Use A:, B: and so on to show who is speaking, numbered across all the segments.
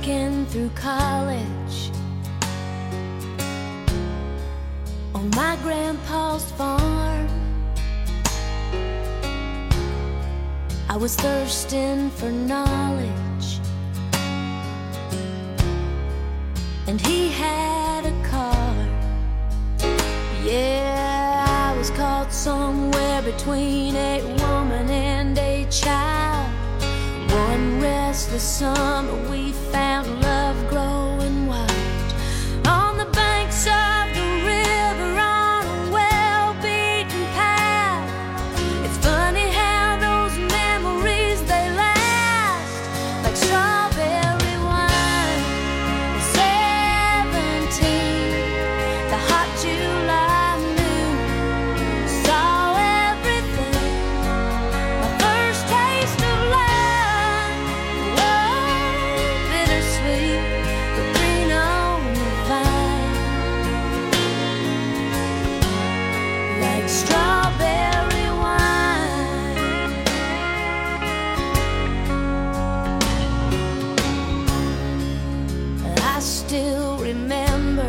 A: breaking through college on my grandpa's farm. I was thirsting for knowledge, and he had a car. Yeah, I was caught somewhere between a woman and a child. One restless summer we found love growing wild on the banks of the river on a well-beaten path. It's funny how those memories, they last like strawberry wine. At 17, the hot July moon saw everything. My first taste of love, bittersweet, but green on the vine, like strawberry wine. I still remember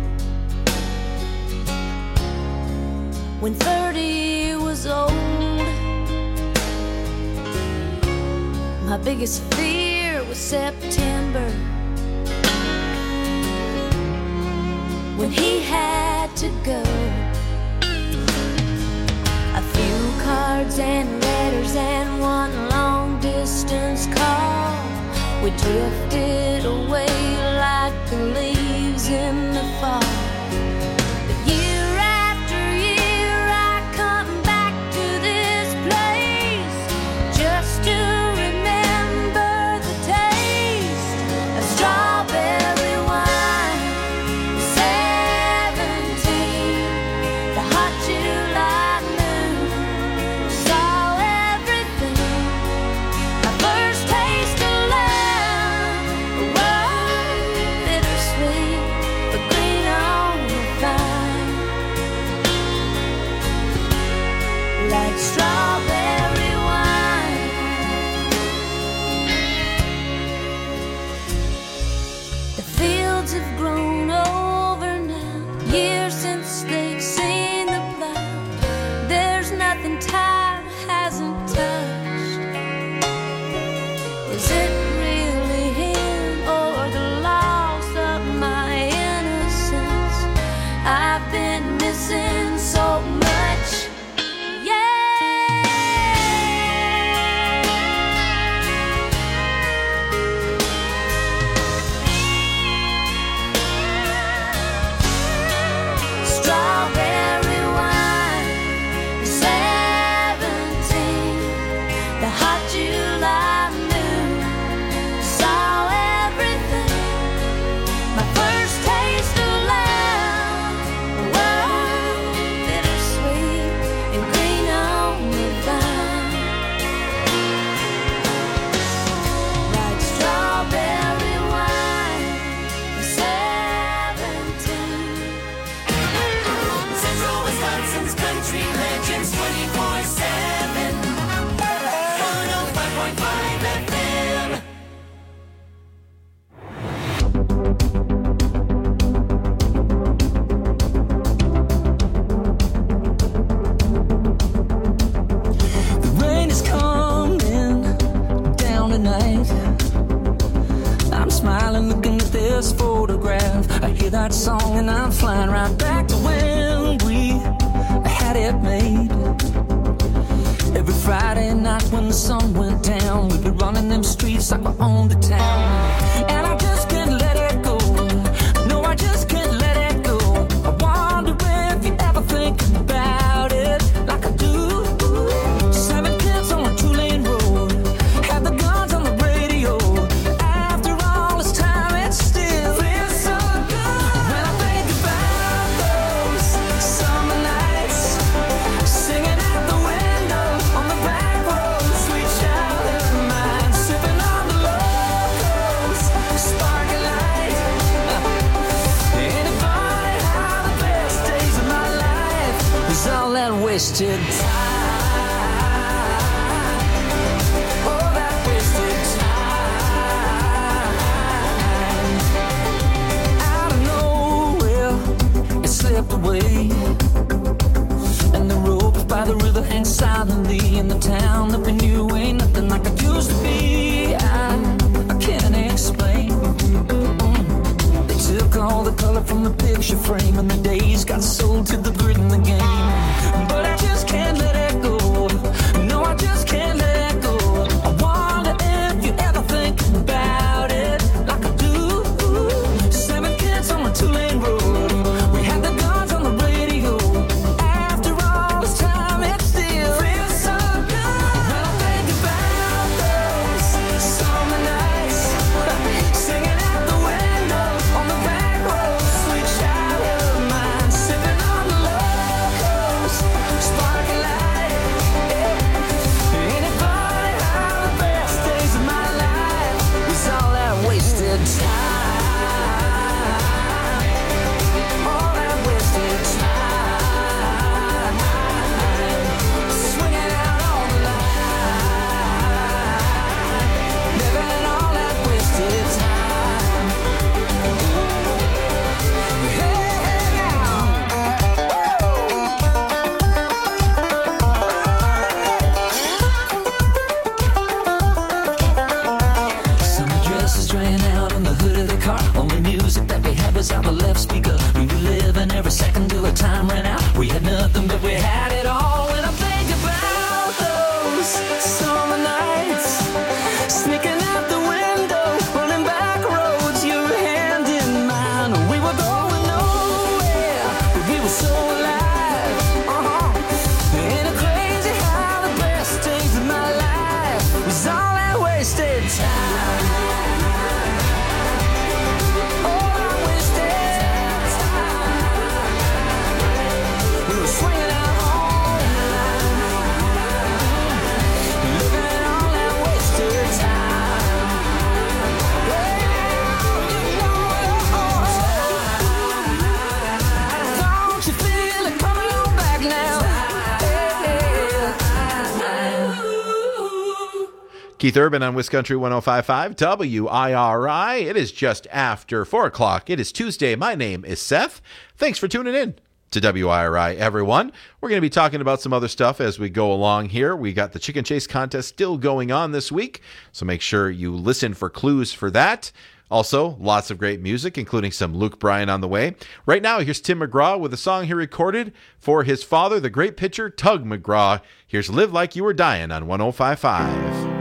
A: when 30 was old. My biggest fear was September, when he had to go. A few cards and letters and one long distance call. We drifted away like the leaves in the fall. But year after year I come back to this place just to remember the taste of strawberry wine. 17, the hot July moon saw everything. My first taste of love, bittersweet, but green on the vine, like strawberry wine. The fields have grown over now, years since they've seen the plow. There's nothing time hasn't touched. Is it really him or the loss of my innocence? I've been missing so much. Strawberry wine, 17, the hot July moon saw everything. My first taste of love, bittersweet and green on the vine, like strawberry wine, 17.
B: Central Wisconsin's country legends 24/7. 105.5 FM.
C: The rain is coming down tonight. I'm smiling looking at this photograph. I hear that song and I'm flying right back to when we had it made. Every Friday night when the sun went down, we'd be running them streets like we owned the town. And I just can't let it go. No, I just can't let it go. I wonder if you ever think about it like I do. 7 kids on a 2-lane road, had the guns on the radio. After all this time, it still feels so good. When I think about those summer nights, singing out the window on the back road, sweet childhood of mine, sipping on the locals, sparkling light. Ain't it funny how the best days of my life is all that wasted time? Oh, that wasted time. finally in the town that we knew ain't nothing like it used to be. I can't explain. They took all the color from the picture frame, and the days got sold to the grid in the game. But I just can't let it go. No, I just can't let it go. I wonder if you ever think about it like I do. 7 kids on a 2-lane road. We had the guns on the radio. After all this time, it still feels so good. When I think about those summer nights, singing out the window on the back road, sweet child of mine, sipping on the locals, sparkling light. Ain't it funny how the best days of my life was all that wasted time? All that wasted time, swinging out on the line, living all that wasted time. Hey, summer dresses draining out on the hood of the car. Only music that we had was out the left speaker. We were living every second till the time ran out. We had nothing, but we had it all. When I think about those summer nights, sneaking out the window, running back roads, your hand in mine. We were going nowhere, but we were so alive. Ain't it crazy how the best days of my life was all that wasted time? All that wasted time. We were swinging out on the line, living all that wasted time. Don't you feel it coming on back now?
D: Keith Urban on Wisconsin 105.5 WIRI. It is just after 4 o'clock. It is Tuesday. My name is Seth. Thanks for tuning in to WIRI, everyone. We're going to be talking about some other stuff as we go along here. We got the Chicken Chase contest still going on this week, so make sure you listen for clues for that. Also, lots of great music, including some Luke Bryan on the way. Right now, here's Tim McGraw with a song he recorded for his father, the great pitcher Tug McGraw. Here's Live Like You Were Dying on 105.5.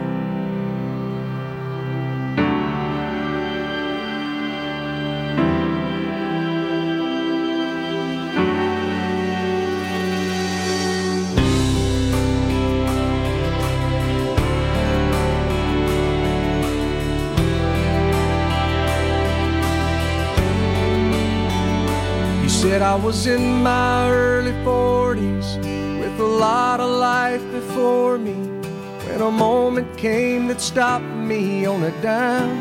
E: He said I was in my early 40s with a lot of life before me, when a moment came that stopped me on a dime.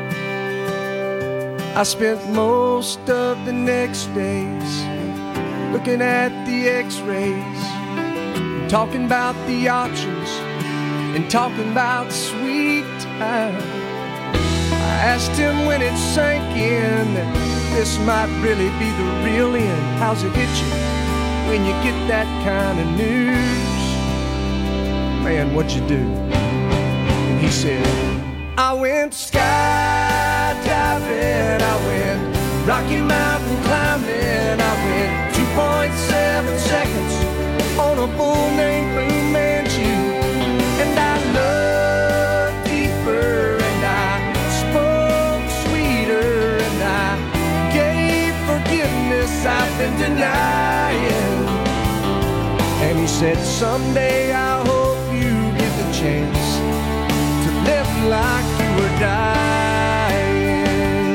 E: I spent most of the next days looking at the x-rays, talking about the options and talking about sweet time. I asked him when it sank in that this might really be the real end. How's it hit you when you get that kind of news? Man, what'd you do? And he said, I went skydiving, I went Rocky Mountain climbing, I went 2.7 seconds on a bull named Fu Manchu. And I loved deeper, and I spoke sweeter, and I gave forgiveness I've been denying. And he said, someday I hope you get the chance to live like you were dying.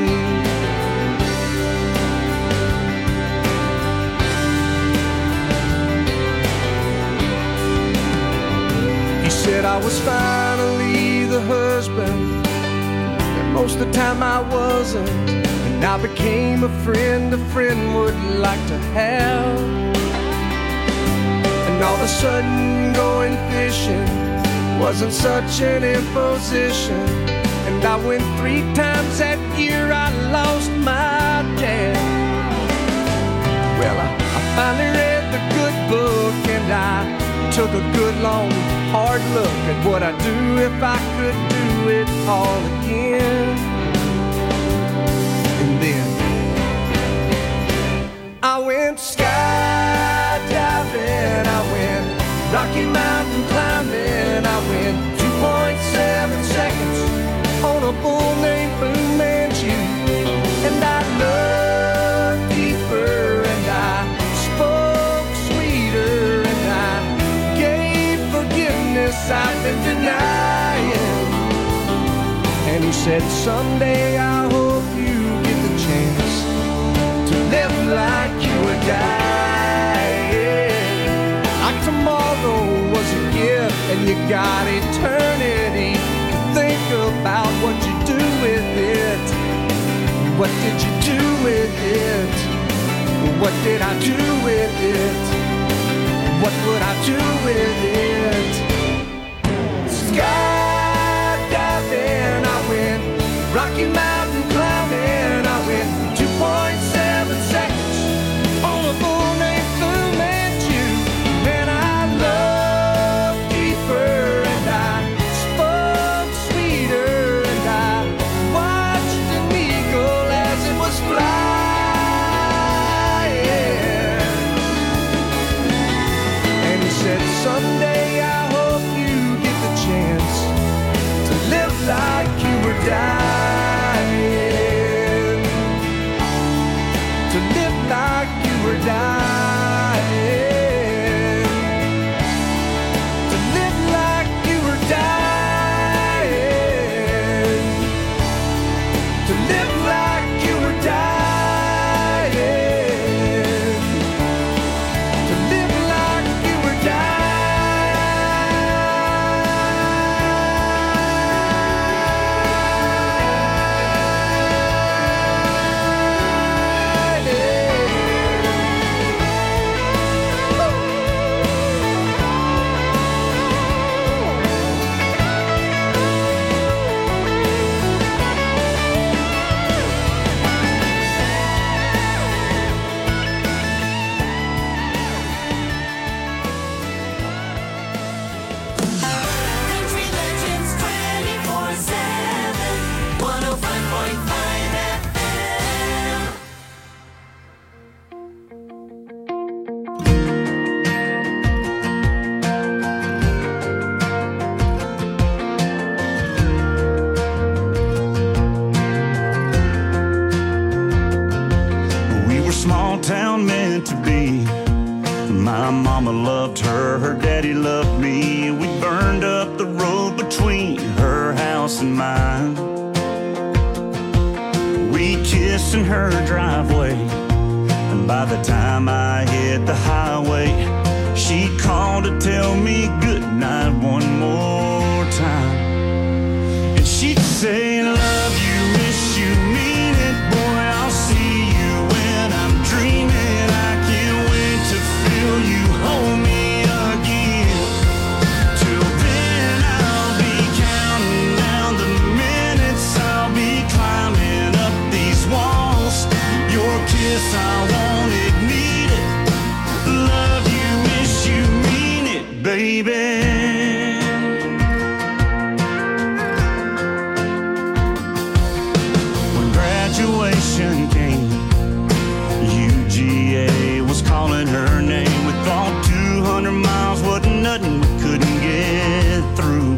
E: He said I was finally the husband that most of the time I wasn't, and I became a friend would like to have. And all of a sudden going fishing wasn't such an imposition, and I went 3 times that year. I lost my dad. Well, I finally read the good book, and I took took a good long hard look at what I'd do if I could do it all again. And then I went skydiving, I went Rocky Mountain climbing, I went 2.7 seconds on a bull named Fu Manchu. And I looked deeper and I spoke sweeter and I gave forgiveness I've been denying. And he said, someday I hope you get the chance to live like you were dying. Like tomorrow was a gift and you got eternity to think about what you do with it. What did you do with it? What did I do with it? What would I do with it? Skydiving, I went Rocky Mountain climbing, I went 2.7 seconds on a bull named Fu Manchu. And I looked deeper and I spoke sweeter and I watched an eagle as it was flying. And he said, someday I hope you get the chance to live like you were dying. To live like you were dying. To live like you were dying. To live like you were dying. To live like you were dying.
B: Country Legends 24/7, 105.5 FM.
F: We were small town meant to be. My mama loved her, her daddy loved me. We burned up the road between her house and mine. We kissed in her driveway, and by the time I hit the highway, she called to tell me goodnight one more time. And she'd say, love you, miss you, mean it, boy, I'll see you when I'm dreaming. I can't wait to feel you hold me again. Till then I'll be counting down the minutes, I'll be climbing up these walls. Your kiss, I want it, need it. Love you, miss you, mean it, baby. When graduation came, UGA was calling her name. We thought 200 miles wasn't nothing we couldn't get through.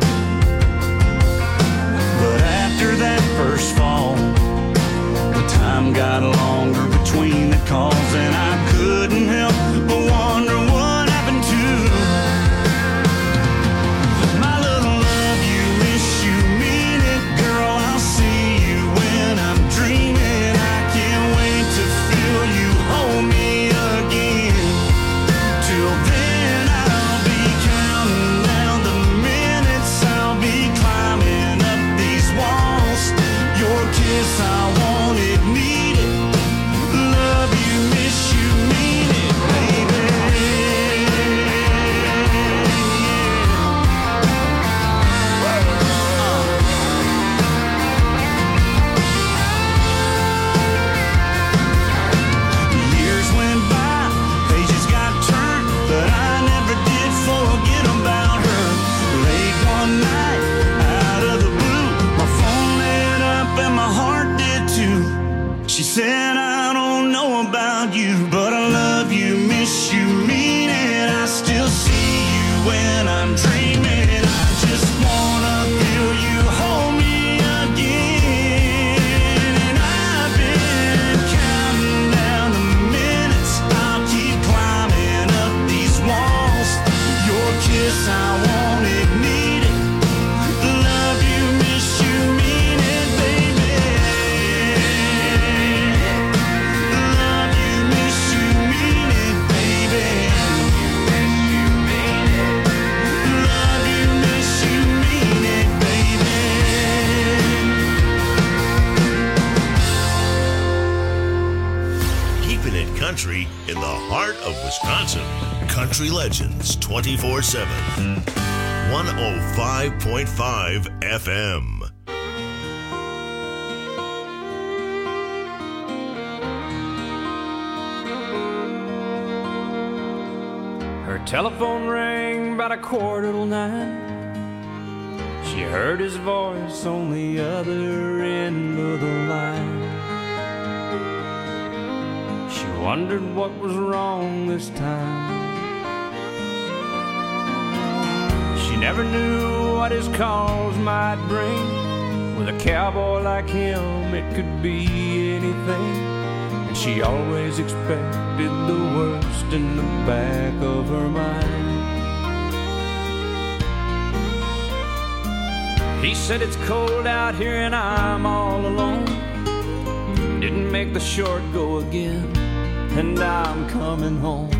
F: But after that first fall, the time got longer between the calls, and I couldn't help but wonder what happened to my little love you, miss you, mean it, girl, I'll see you when I'm dreaming. I can't wait to feel you hold me again. Till then I'll be counting down the minutes, I'll be climbing up these walls. Your kiss, I want it, need it. Love you, miss you, She said, I don't know about you, but I love you, miss you, mean it. I still see you when I'm dreaming. I just wanna feel you hold me again. And I've been counting down the minutes. I'll keep climbing up these walls. Your kiss, I want it, need it. Love you, miss you, mean it, baby. Love you, miss you, mean it, baby. Love you, miss you, mean it, baby.
G: Keeping it country in the heart of Wisconsin. Country Legends 24/7. 105.5 FM.
E: Her telephone rang about 9:15. She heard his voice on the other end of the line. She wondered what was wrong this time. She never knew what his calls might bring. With a cowboy like him, it could be anything. And she always expected the worst in the back of her mind. He said it's cold out here and I'm all alone. Didn't make the short go again, and I'm coming home.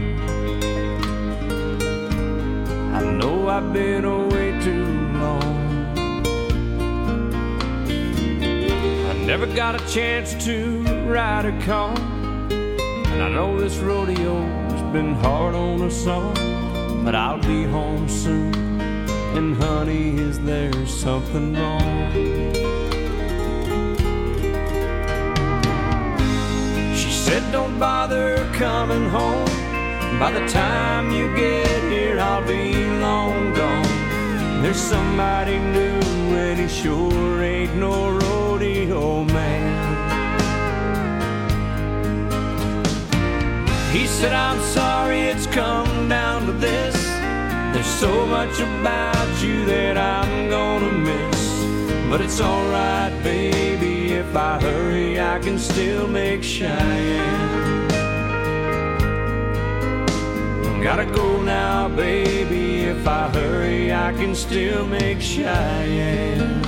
E: I know I've been away too long. I never got a chance to ride a car, and I know this rodeo's been hard on us all. But I'll be home soon, and honey, is there something wrong? She said don't bother coming home. By the time you get here, I'll be long gone. There's somebody new, and he sure ain't no rodeo man. He said, I'm sorry it's come down to this. There's so much about you that I'm gonna miss. But it's alright, baby, if I hurry, I can still make Cheyenne. Gotta go now, baby, if I hurry, I can still make Cheyenne.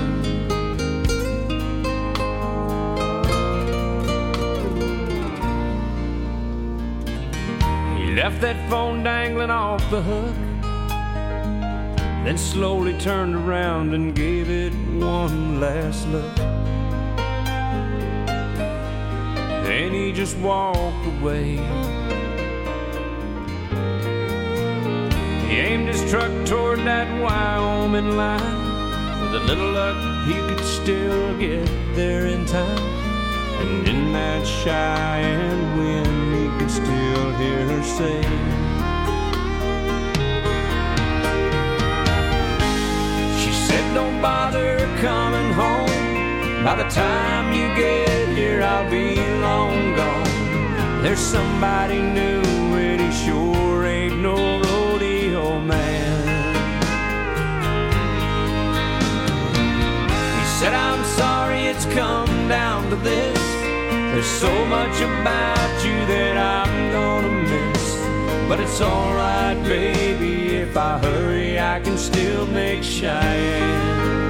E: He left that phone dangling off the hook, then slowly turned around and gave it one last look. Then he just walked away. He aimed his truck toward that Wyoming line. With a little luck, he could still get there in time. And in that Cheyenne wind, he could still hear her say, she said, don't bother coming home. By the time you get here, I'll be long gone. There's somebody new, and he sure ain't no rodeo man. He said, I'm sorry it's come down to this. There's so much about you that I'm gonna miss. But it's alright, baby, if I hurry, I can still make Cheyenne.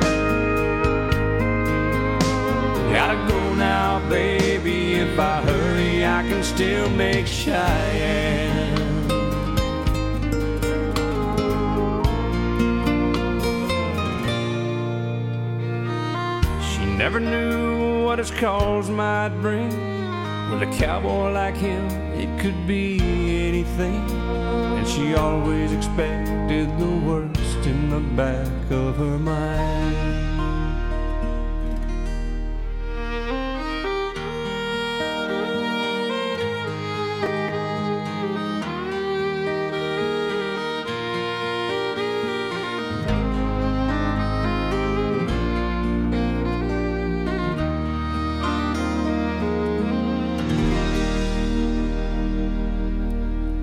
E: Gotta go now, baby, if I hurry, I can still make Cheyenne. She never knew what his calls might bring. With a cowboy like him, it could be anything. And she always expected the worst in the back of her mind.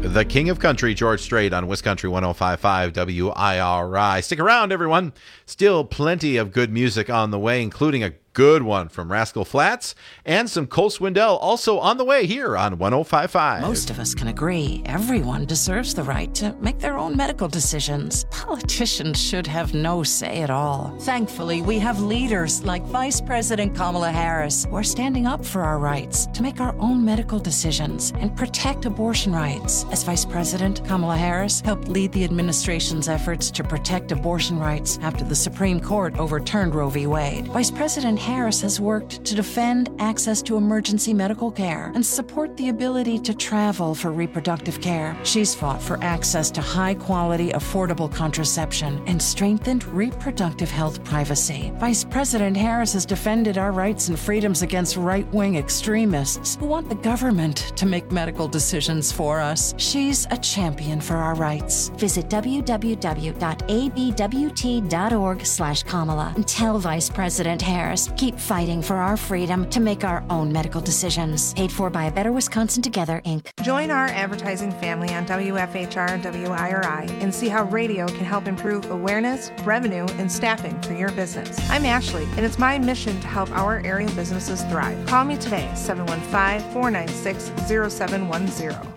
D: the king of country, George Strait, on Wisconsin 105.5 WIRI. Stick around, everyone. Still plenty of good music on the way, including a good one from Rascal Flatts and some Cole Swindell also on the way here on 105.5.
H: Most of us can agree everyone deserves the right to make their own medical decisions. Politicians should have no say at all. Thankfully, we have leaders like Vice President Kamala Harris who are standing up for our rights to make our own medical decisions and protect abortion rights. As Vice President, Kamala Harris helped lead the administration's efforts to protect abortion rights after the Supreme Court overturned Roe v. Wade. Vice President Harris has worked to defend access to emergency medical care and support the ability to travel for reproductive care. She's fought for access to high-quality, affordable contraception and strengthened reproductive health privacy. Vice President Harris has defended our rights and freedoms against right-wing extremists who want the government to make medical decisions for us. She's a champion for our rights.
I: Visit www.abwt.org/Kamala and tell Vice President Harris, keep fighting for our freedom to make our own medical decisions. Paid for by A Better Wisconsin Together, Inc.
J: Join our advertising family on WFHR WIRI and see how radio can help improve awareness, revenue, and staffing for your business. I'm Ashley, and it's my mission to help our area businesses thrive. Call me today, 715-496-0710.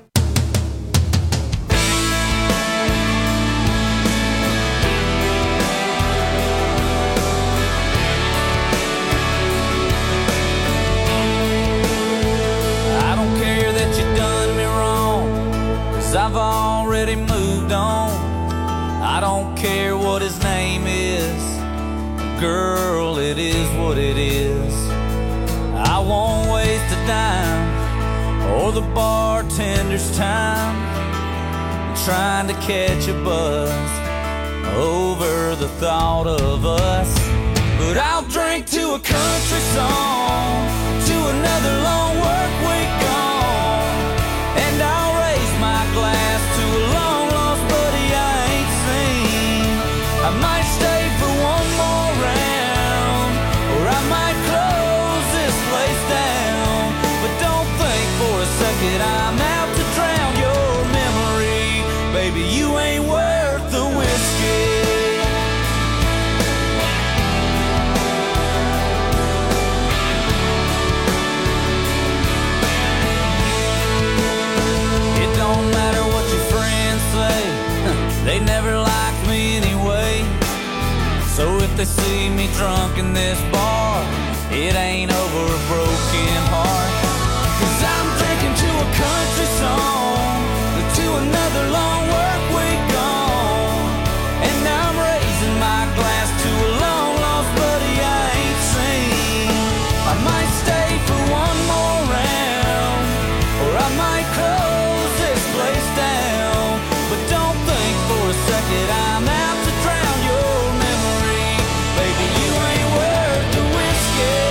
K: I've already moved on. I don't care what his name is. Girl, it is what it is. I won't waste a dime or the bartender's time trying to catch a buzz over the thought of us. But I'll drink to a country song, to another long work week gone, and I'll raise my glass to a long lost buddy I ain't seen. I might stay for one more round, or I might close this place down. But don't think for a second I'm out to drown your memory. Baby, you ain't worth the whiskey. They never liked me anyway. So if they see me drunk in this bar, it ain't over a broken heart. 'Cause I'm drinking to a country song, to another long work week gone, and I'm raising my glass to a long lost buddy I ain't seen. I might stay for one more round, or I might close this place down. But don't think for a second I'm out to drown your memory. Baby, you ain't worth the whiskey.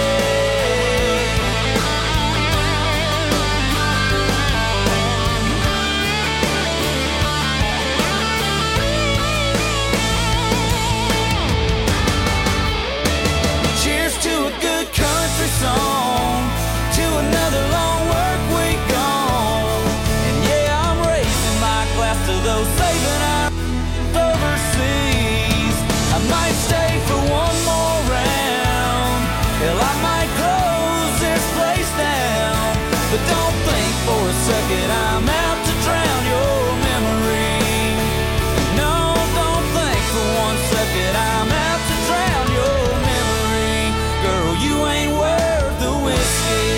K: Cheers to a good country song, to another long work week gone. And yeah, I'm raising my glass to those saving our overseas. I might stay for one more round. Hell, I might close this place down. But don't think for a second I'm out to drown your memory. No, don't think for one second I'm out to drown your memory. Girl, you ain't worth the whiskey.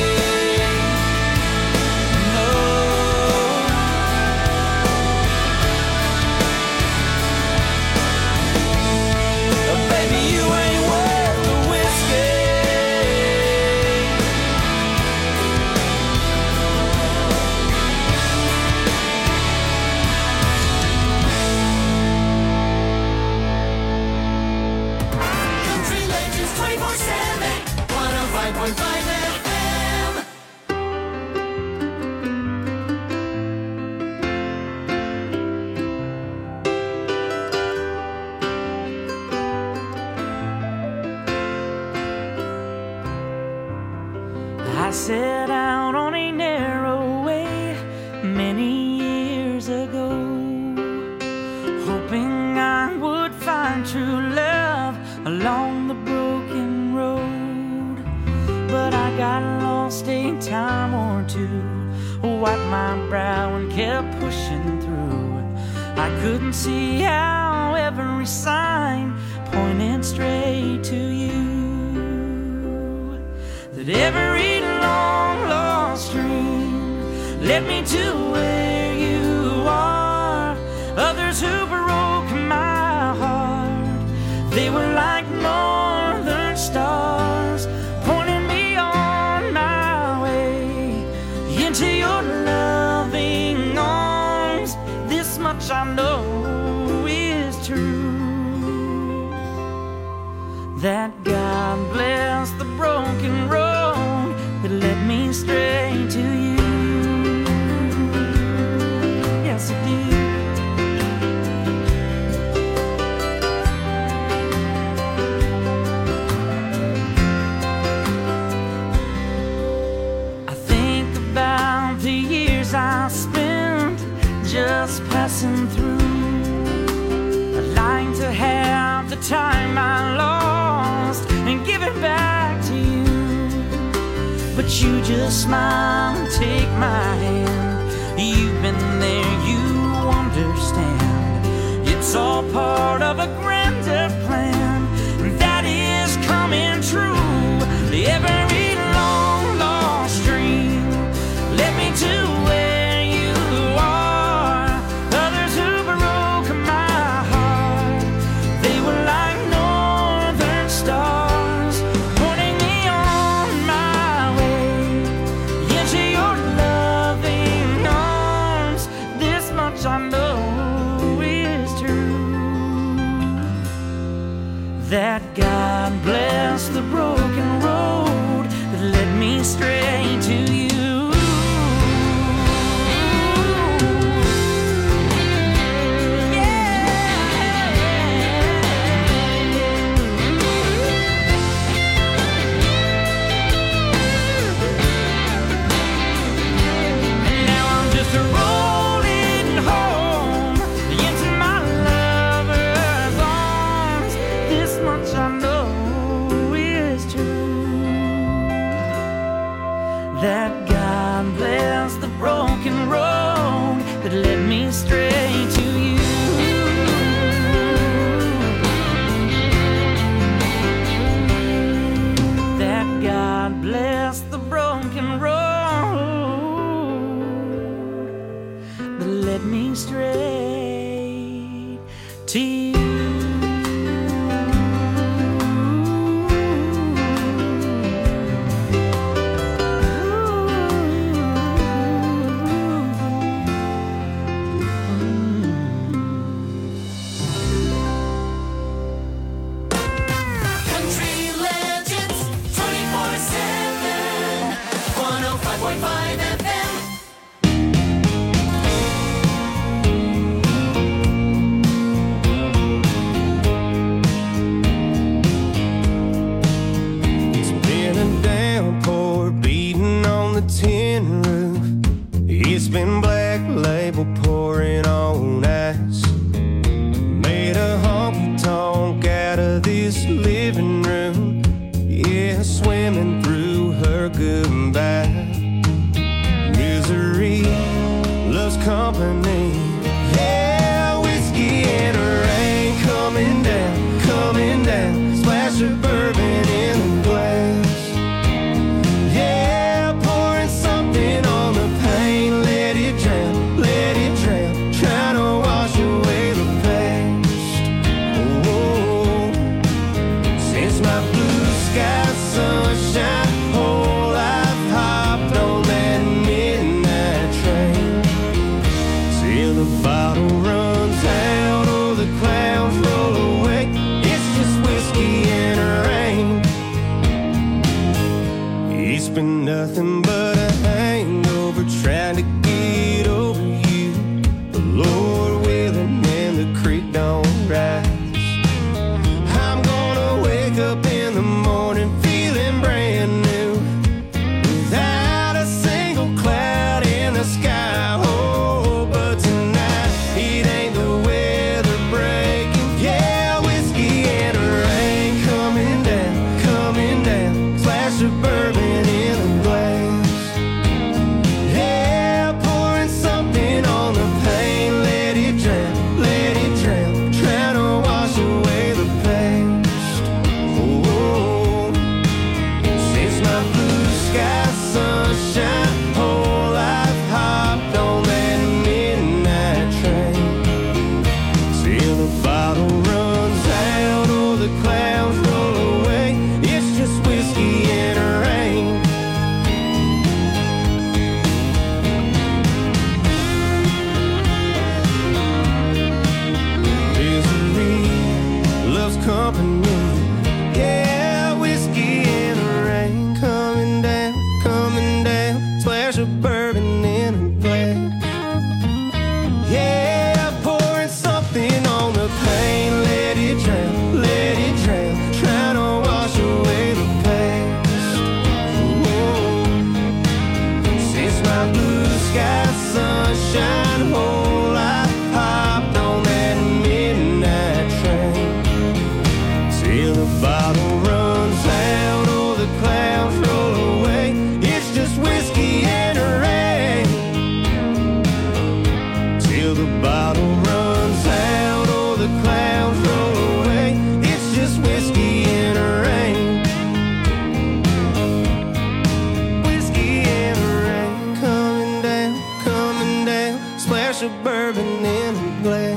B: Country Legends 24/7, 105.5 FM.
L: I set out on a narrow way many years
C: lost a time or two, wiped my brow and kept pushing through. I couldn't see how every sign pointed straight to you. That every long lost dream led me to where you are. Others who broke my heart, they were like northern stars, pointing me on my way into your loving arms. This much I know is true, that God bless the broken road that led me straight to you. Yes, it did. I spent just passing through. I'd like to have the time I lost and give it back to you, but you just smile and take my hand. You've been there, you understand. It's all part of a grander plan that is coming true. Every long lost dream led me to where you are. Others who broke my heart, they were like northern stars, pointing me on my way into your loving arms. This much I know is true, that God bless the broken road that led me straight to you. That God bless the broken road that led me straight to you. That God bless the broken road that led me straight to you.
E: Been black label pouring on ice. Made a honky tonk out of this living room. Yeah, swimming through her goodbye. Misery loves company. Yeah, whiskey and rain coming down, coming down. Splash of bourbon in the glass. Yeah, pouring something on the pain. Let it drown, trying to wash away the past. Oh, since my blue sky sunshine, whole life hopped on that midnight train. Till the bottle runs out or the clouds roll away. It's just whiskey and rain. It's been nothing but a hangover trying to get over you. The Lord willing and the creek don't rise. I'm gonna wake up in the morning feeling brand new, without a single cloud in the sky. Oh, but tonight it ain't the weather breaking. Yeah, whiskey and rain coming down, coming down. Splash of bourbon in the glass. sky, sunshine hole. I hopped on that midnight train till the bottle runs out or the clouds roll away. It's just whiskey and rain till the bottle runs out or the clouds roll away. It's just whiskey and rain. Whiskey and rain coming down, splash of bourbon in a glass.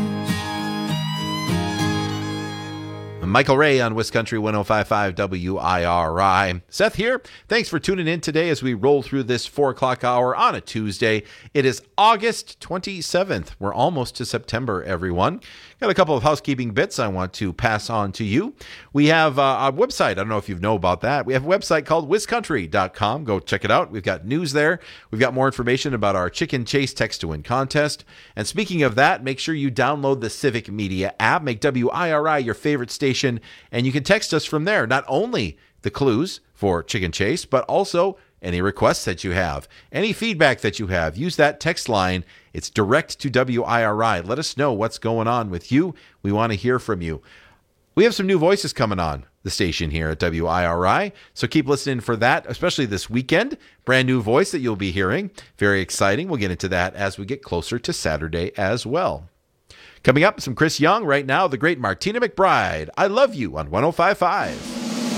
D: Michael Ray on Wiscountry 105.5 WIRI. Seth here. Thanks for tuning in today as we roll through this 4 o'clock hour on a Tuesday. It is August 27th. We're almost to September, everyone. Got a couple of housekeeping bits I want to pass on to you. We have a website. I don't know if you know about that. We have a website called wiscountry.com. Go check it out. We've got news there. We've got more information about our Chicken Chase Text to Win contest. And speaking of that, make sure you download the Civic Media app. Make WIRI your favorite station, and you can text us from there. Not only the clues for Chicken Chase, but also any requests that you have, any feedback that you have. Use that text line. It's direct to WIRI. Let us know what's going on with you. We want to hear from you. We have some new voices coming on the station here at WIRI, so keep listening for that, especially this weekend. Brand new voice that you'll be hearing. Very exciting. We'll get into that as we get closer to Saturday as well. Coming up, some Chris Young. Right now, the great Martina McBride. I Love You on 105.5.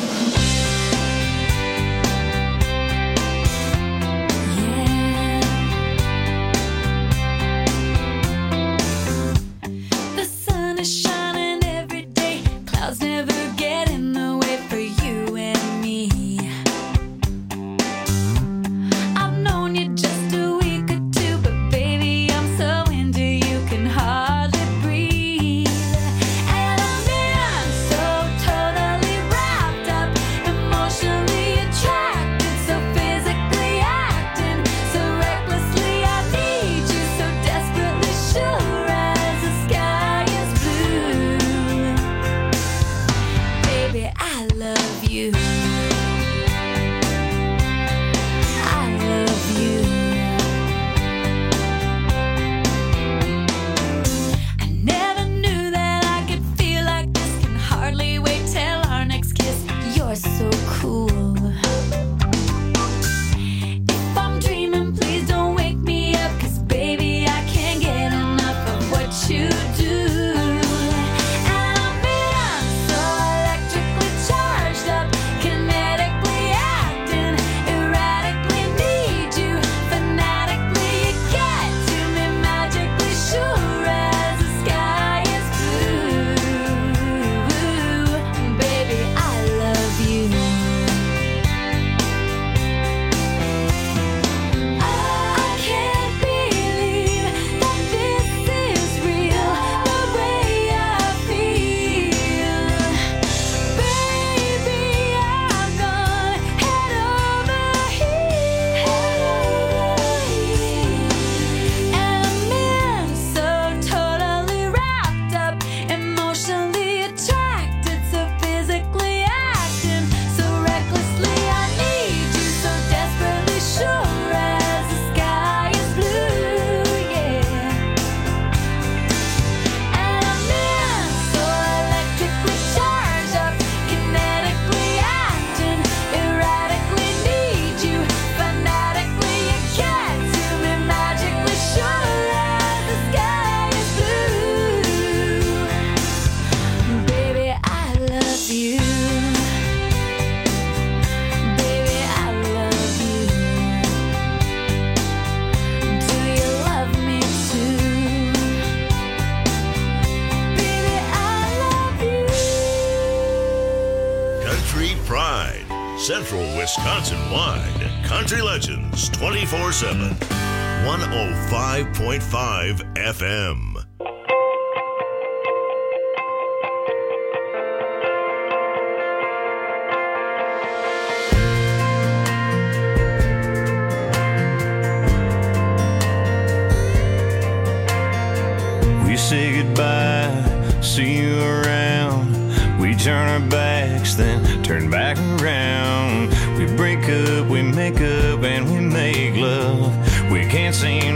G: Central Wisconsin-wide. Country Legends 24/7. 105.5 FM.
F: We say goodbye, see you around. We turn our backs, then turn back around. We break up, we make up, and we make love. We can't seem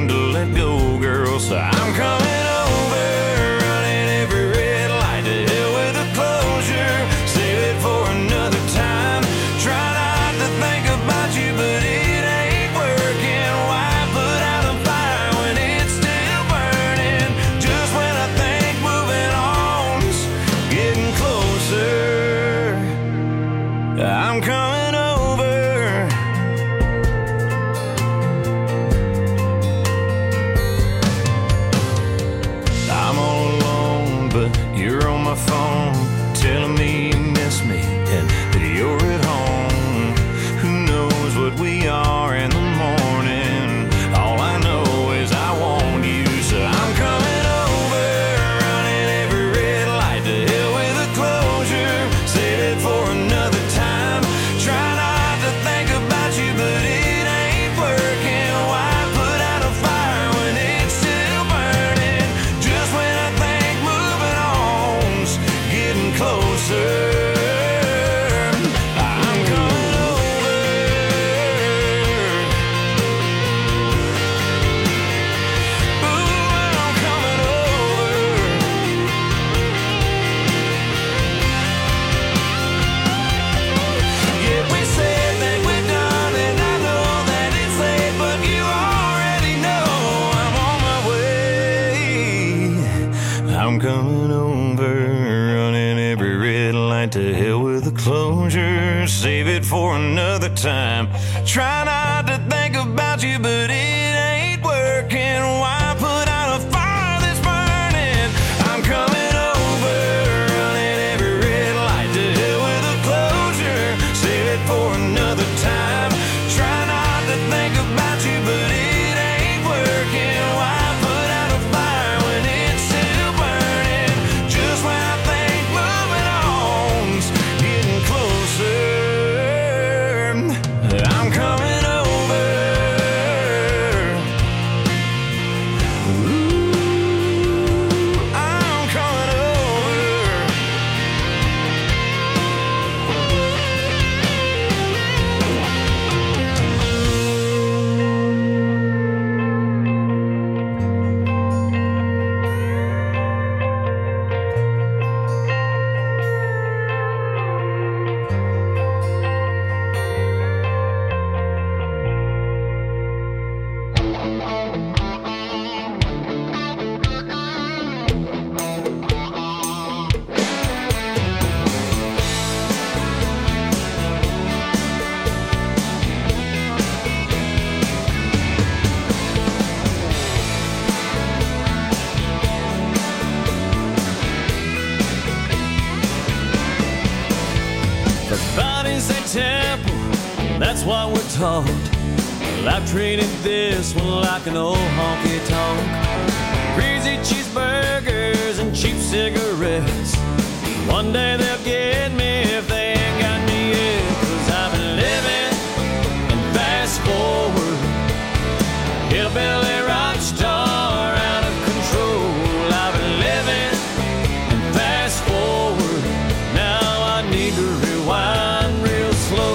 F: coming over, running every red light to hell with the closure. Save it for another time. Try not to think about you, but it ain't working. Why put out a fire that's burning? I'm coming over, running every red light to hell with the closure. Save it for another time. Try not to think about you, but it ain't working. Why put out a fire when it's still burning? Just when I think moving on's getting closer, I'm coming over. Ooh, I'm coming over.
L: The body's a temple, that's what we're taught. Well, I've treated this one like an old honky tonk. Greasy cheeseburgers and cheap cigarettes. One day they'll get me if they ain't got me yet. 'Cause I've been living in fast forward, hillbilly rock star out of control. I've been living in fast forward, now I need to rewind real slow.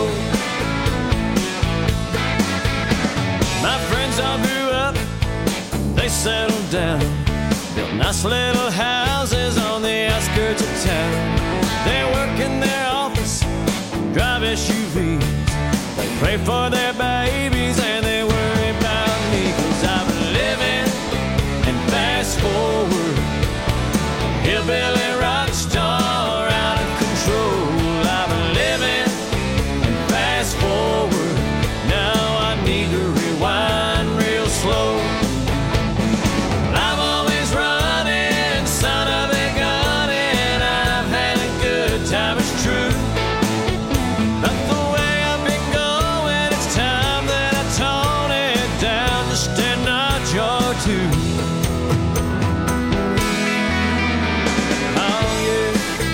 L: My friends all grew up, they settled down, built nice little houses on the outskirts of town. They work in their office, drive SUVs, they pray for their babies and they worry about me. 'Cause I've been living and fast forward, hillbilly rock star out of control. I've been living and fast forward, now I need to rewind real slow. I'm always running, son of a gun, and I've had a good time, it's true. But the way I've been going, it's time that I tone it down just a notch or two. Oh yeah.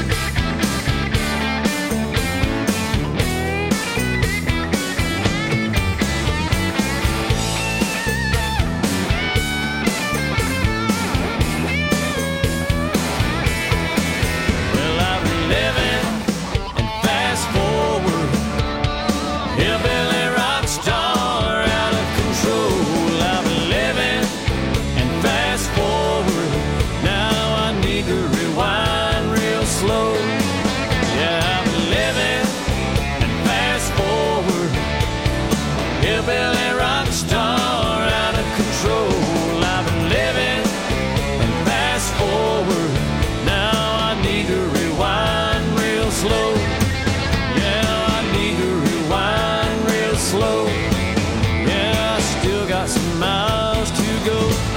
L: Well, I've been living and fast forward, hillbilly rock star out of control. I've been living and fast forward, now I need to rewind real slow. Yeah, I've been living and fast forward, hillbilly rock star out of control. I've been living and fast forward, now I need to rewind real slow. Yeah, I need to rewind real slow. Yeah, I still got some miles to go.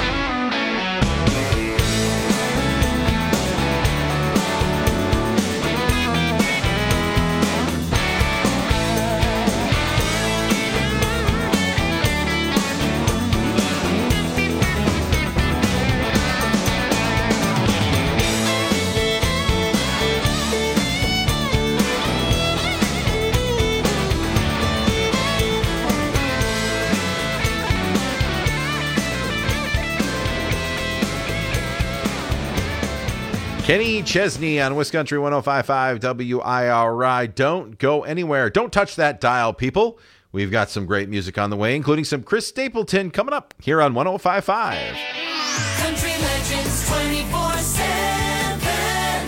D: Kenny Chesney on Wiscountry 105.5 WIRI. Don't go anywhere. Don't touch that dial, people. We've got some great music on the way, including some Chris Stapleton coming up here on 105.5.
B: Country Legends 24/7.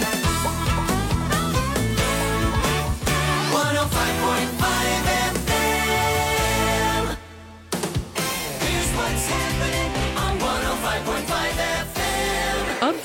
B: 105.5 FM. Here's what's happening on 105.5 FM.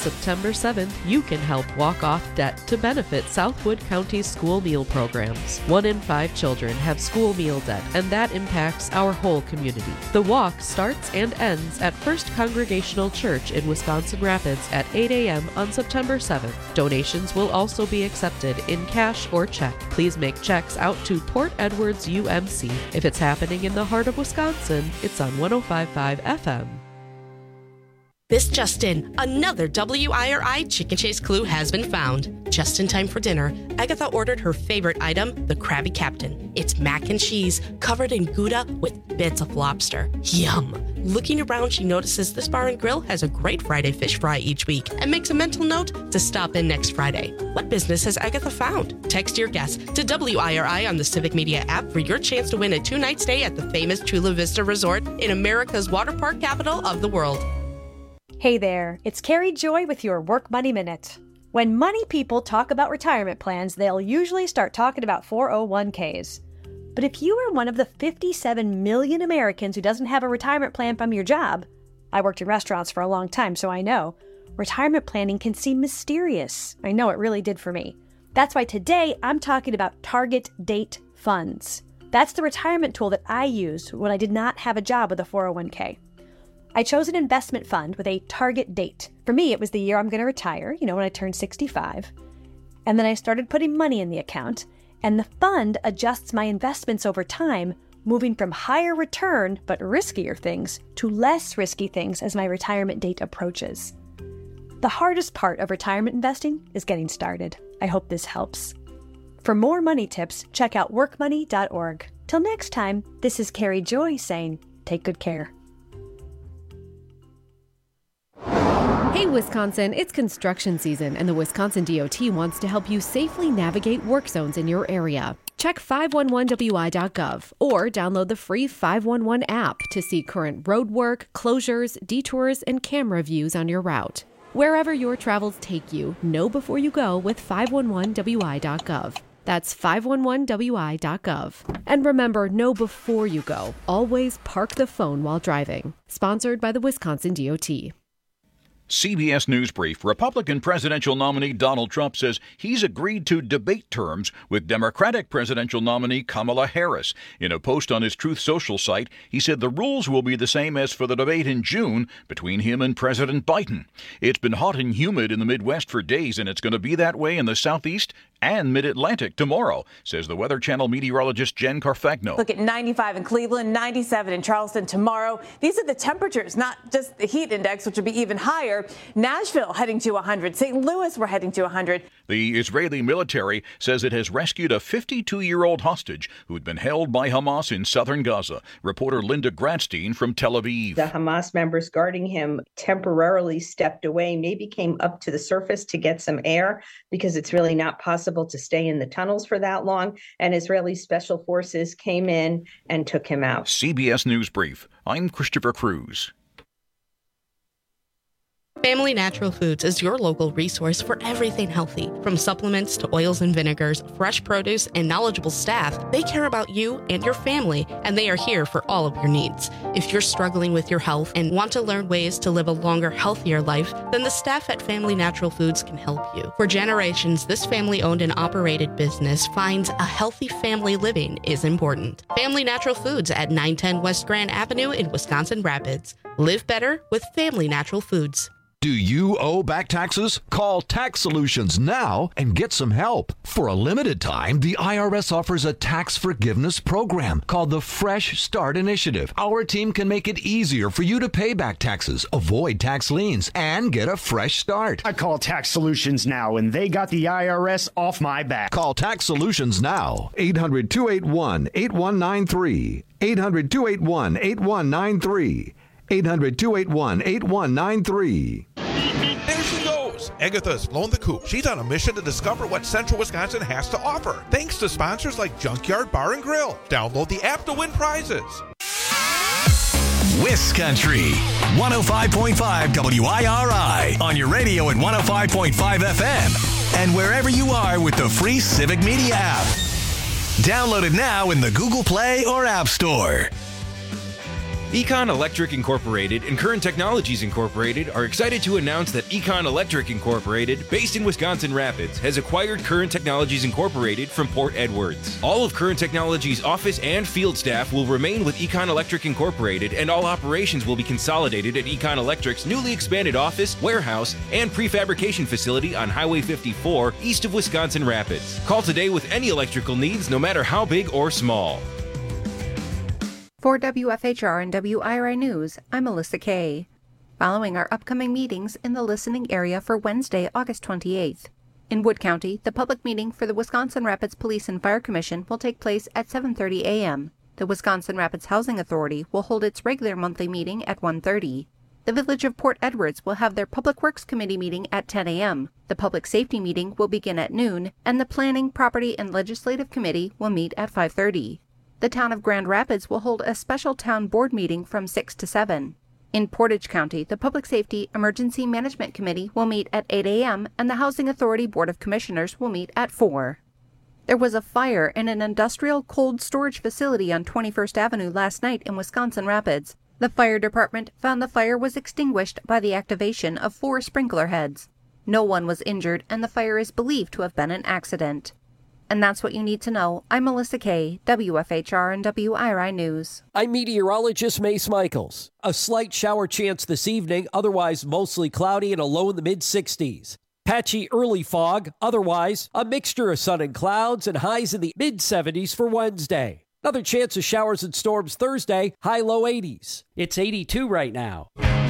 M: September 7th, you can help walk off debt to benefit Southwood County's school meal programs. 1 in 5 children have school meal debt, and that impacts our whole community. The walk starts and ends at First Congregational Church in Wisconsin Rapids at 8 a.m. on September 7th. Donations will also be accepted in cash or check. Please make checks out to Port Edwards UMC. If it's happening in the heart of Wisconsin, it's on 105.5 FM.
N: This just in, another WIRI Chicken Chase clue has been found. Just in time for dinner, Agatha ordered her favorite item, the Krabby Captain. It's mac and cheese covered in Gouda with bits of lobster. Yum! Looking around, she notices this bar and grill has a great Friday fish fry each week and makes a mental note to stop in next Friday. What business has Agatha found? Text your guess to WIRI on the Civic Media app for your chance to win a 2-night stay at the famous Chula Vista Resort in America's water park capital of the world.
O: Hey there, it's Carrie Joy with your Work Money Minute. When money people talk about retirement plans, they'll usually start talking about 401ks. But if you are one of the 57 million Americans who doesn't have a retirement plan from your job, I worked in restaurants for a long time, so I know, retirement planning can seem mysterious. I know it really did for me. That's why today I'm talking about Target Date Funds. That's the retirement tool that I used when I did not have a job with a 401k. I chose an investment fund with a target date. For me, it was the year I'm going to retire, when I turned 65. And then I started putting money in the account, and the fund adjusts my investments over time, moving from higher return but riskier things to less risky things as my retirement date approaches. The hardest part of retirement investing is getting started. I hope this helps. For more money tips, check out workmoney.org. Till next time, this is Carrie Joy saying, take good care.
P: Hey Wisconsin, it's construction season and the Wisconsin DOT wants to help you safely navigate work zones in your area. Check 511wi.gov or download the free 511 app to see current road work, closures, detours, and camera views on your route. Wherever your travels take you, know before you go with 511wi.gov. That's 511wi.gov. And remember, know before you go. Always park the phone while driving. Sponsored by the Wisconsin DOT.
Q: CBS News Brief. Republican presidential nominee Donald Trump says he's agreed to debate terms with Democratic presidential nominee Kamala Harris. In a post on his Truth Social site, he said the rules will be the same as for the debate in June between him and President Biden. It's been hot and humid in the Midwest for days, and it's going to be that way in the Southeast and Mid-Atlantic tomorrow, says the Weather Channel meteorologist Jen Carfagno.
R: Look at 95 in Cleveland, 97 in Charleston tomorrow. These are the temperatures, not just the heat index, which will be even higher. Nashville heading to 100. St. Louis, we're heading to 100.
Q: The Israeli military says it has rescued a 52-year-old hostage who'd been held by Hamas in southern Gaza. Reporter Linda Gradstein from Tel Aviv.
S: The Hamas members guarding him temporarily stepped away, maybe came up to the surface to get some air because it's really not possible to stay in the tunnels for that long. And Israeli special forces came in and took him out.
Q: CBS News Brief. I'm Christopher Cruz.
N: Family Natural Foods is your local resource for everything healthy. From supplements to oils and vinegars, fresh produce, and knowledgeable staff, they care about you and your family, and they are here for all of your needs. If you're struggling with your health and want to learn ways to live a longer, healthier life, then the staff at Family Natural Foods can help you. For generations, this family-owned and operated business finds a healthy family living is important. Family Natural Foods at 910 West Grand Avenue in Wisconsin Rapids. Live better with Family Natural Foods.
T: Do you owe back taxes? Call Tax Solutions now and get some help. For a limited time, the IRS offers a tax forgiveness program called the Fresh Start Initiative. Our team can make it easier for you to pay back taxes, avoid tax liens, and get a fresh start.
U: I call Tax Solutions now, and they got the IRS off my back.
T: Call Tax Solutions now. 800-281-8193. 800-281-8193. 800-281-8193.
V: There she goes. Agatha's flown the coop. She's on a mission to discover what Central Wisconsin has to offer. Thanks to sponsors like Junkyard Bar and Grill. Download the app to win prizes.
W: Wiscountry 105.5 WIRI on your radio at 105.5 FM and wherever you are with the free Civic Media app. Download it now in the Google Play or App Store.
A: Econ Electric Incorporated and Current Technologies Incorporated are excited to announce that Econ Electric Incorporated, based in Wisconsin Rapids, has acquired Current Technologies Incorporated from Port Edwards. All of Current Technologies' office and field staff will remain with Econ Electric Incorporated, and all operations will be consolidated at Econ Electric's newly expanded office, warehouse, and prefabrication facility on Highway 54 east of Wisconsin Rapids. Call today with any electrical needs, no matter how big or small.
H: For WFHR and WIRI News, I'm Melissa Kay. Following our upcoming meetings in the listening area for Wednesday, August 28th. In Wood County, the public meeting for the Wisconsin Rapids Police and Fire Commission will take place at 7:30 a.m. The Wisconsin Rapids Housing Authority will hold its regular monthly meeting at 1:30. The Village of Port Edwards will have their Public Works Committee meeting at 10 a.m. The Public Safety meeting will begin at noon, and the Planning, Property, and Legislative Committee will meet at 5:30. The town of Grand Rapids will hold a special town board meeting from 6 to 7. In Portage County, the Public Safety Emergency Management Committee will meet at 8 a.m. and the Housing Authority Board of Commissioners will meet at 4. There was a fire in an industrial cold storage facility on 21st Avenue last night in Wisconsin Rapids. The fire department found the fire was extinguished by the activation of 4 sprinkler heads. No one was injured, and the fire is believed to have been an accident. And that's what you need to know. I'm Melissa Kay, WFHR and WIRI News.
I: I'm meteorologist Mace Michaels. A slight shower chance this evening, otherwise mostly cloudy and a low in the mid-60s. Patchy early fog, otherwise a mixture of sun and clouds and highs in the mid-70s for Wednesday. Another chance of showers and storms Thursday, high-low 80s. It's 82 right now.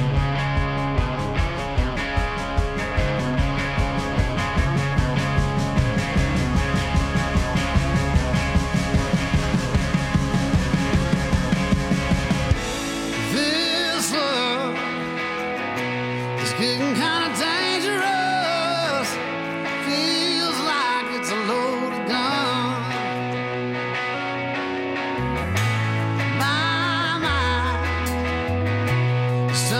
X: Getting kind of dangerous. Feels like it's a loaded gun. My mind is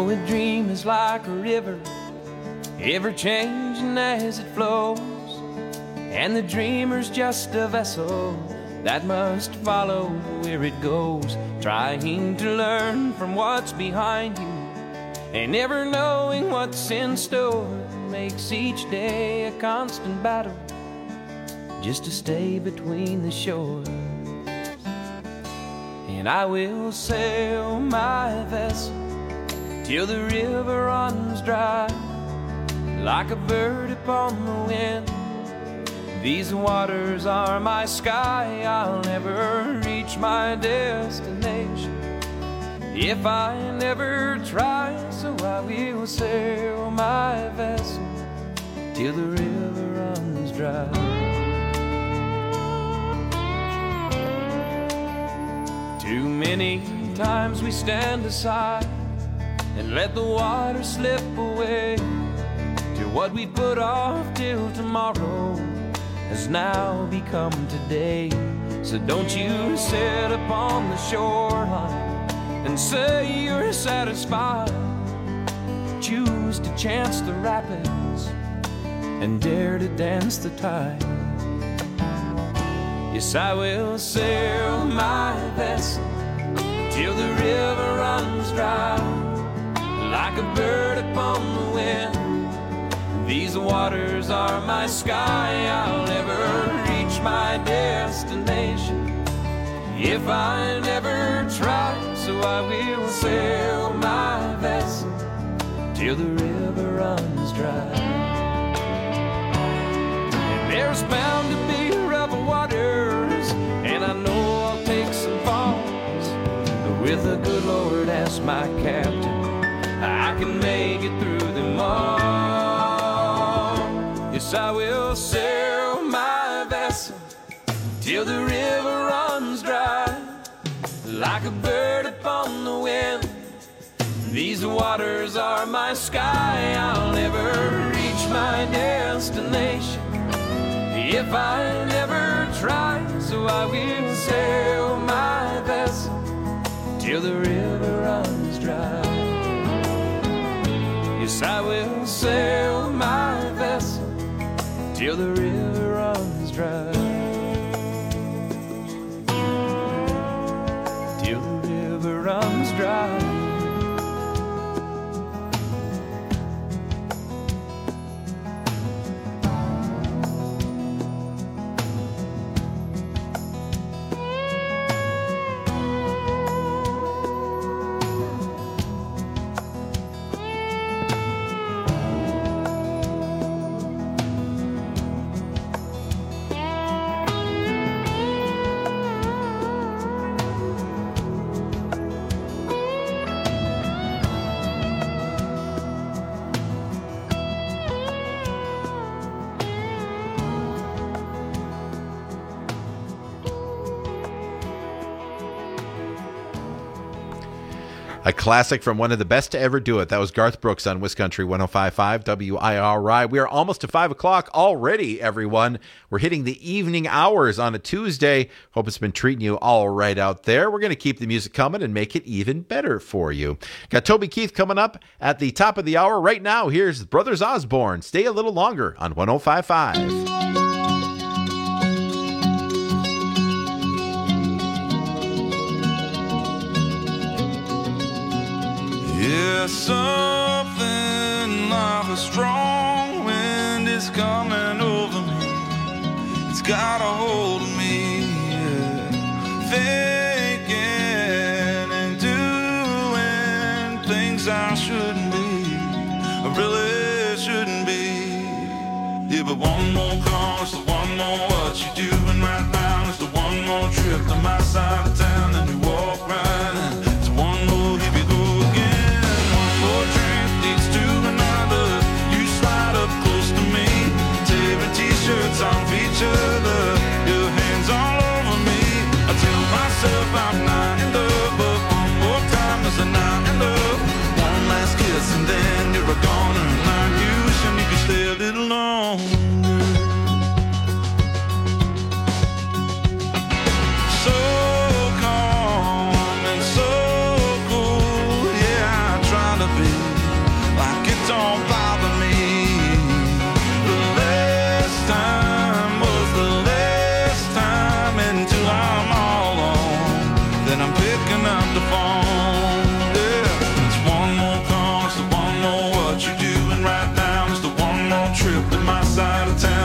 L: know a dream is like a river, ever changing as it flows, and the dreamer's just a vessel that must follow where it goes, trying to learn from what's behind you, and never knowing what's in store makes each day a constant battle just to stay between the shores. And I will sail my vessel till the river runs dry, like a bird upon the wind. These waters are my sky, I'll never reach my destination if I never try. So I will sail my vessel till the river runs dry. Too many times we stand aside and let the water slip away till what we put off till tomorrow has now become today. So don't you sit upon the shoreline and say you're satisfied. Choose to chance the rapids and dare to dance the tide. Yes, I will sail my vessel till the river runs dry, like a bird upon the wind. These waters are my sky, I'll never reach my destination if I never try. So I will sail my vessel till the river runs dry. And there's bound to be rough waters, and I know I'll take some falls, but with the good Lord as my captain, I can make it through them all. Yes, I will sail my vessel till the river runs dry, like a bird upon the wind. These waters are my sky, I'll never reach my destination if I never try. So I will sail my vessel till the river runs dry. Yes, I will sail my vessel till the river runs dry. Till the river runs dry.
D: A classic from one of the best to ever do it. That was Garth Brooks on WisCountry 105.5 WIRI. We are almost to 5 o'clock already, everyone. We're hitting the evening hours on a Tuesday. Hope it's been treating you all right out there. We're going to keep the music coming and make it even better for you. Got Toby Keith coming up at the top of the hour. Right now, here's Brothers Osborne. Stay a little longer on 105.5.
C: Yeah, something like a strong wind is coming over me. It's got a hold of me, yeah. Thinking and doing things I shouldn't be, I really shouldn't be. Yeah, but one more call is the one more what you doing right now. It's the one more trip to my side of town, and you walk right in. It's one more here we go again. T-shirts on each other, your hands all over me. I tell myself I'm not in love, but one more time is a not in love. One last kiss and then you're a goner, and like you, should you can stay a little longer. So trip to my side of town.